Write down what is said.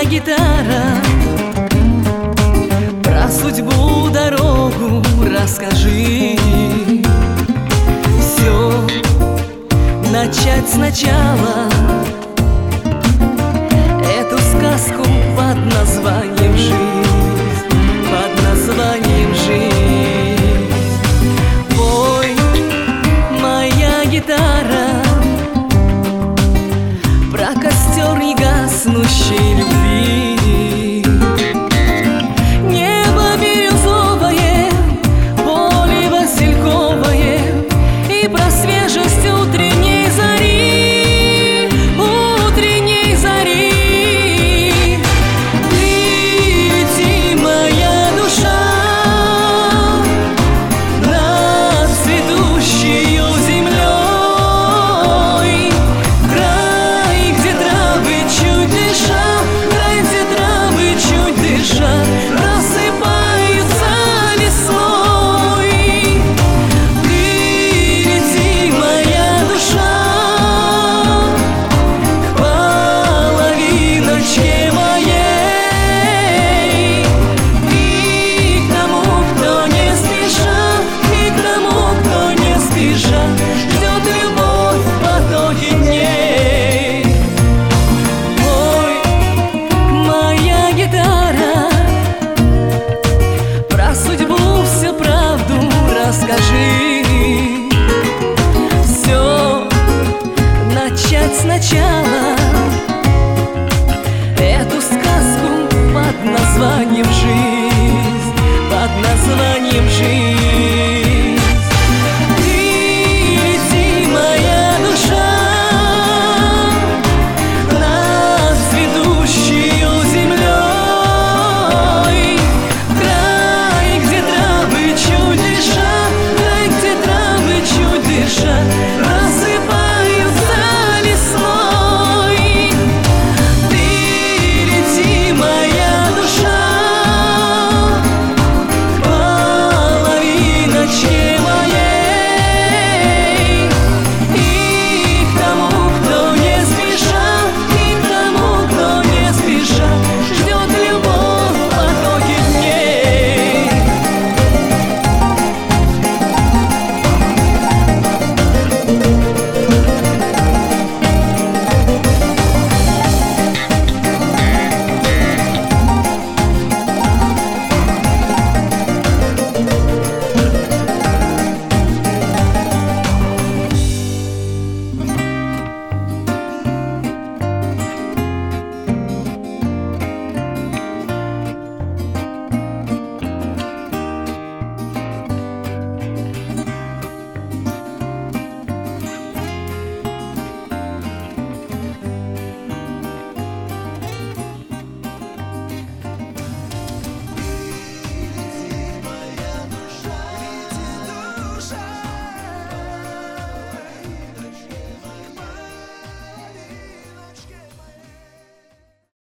гитара, про судьбу, дорогу расскажи. Все начать сначала, эту сказку под названием «Жизнь», под названием «Жизнь». Пой, моя гитара, про костер негаснущей любви. Небо бирюзовое, поле васильковое, и про свежесть утренней зари, утренней зари. Лети, моя душа, над цветущею землей, край, где травы чуть дыша, край, где травы чуть дыша, просыпаются весной. Прилети, моя душа, к половиночке моей, и к тому, кто не спеша, и к тому, кто не спеша ждет любовь в потоке дней. Ой, моя гитара, про судьбу всю правду расскажи. Все начать сначала, эту сказку под названием «Жизнь», под названием «Жизнь».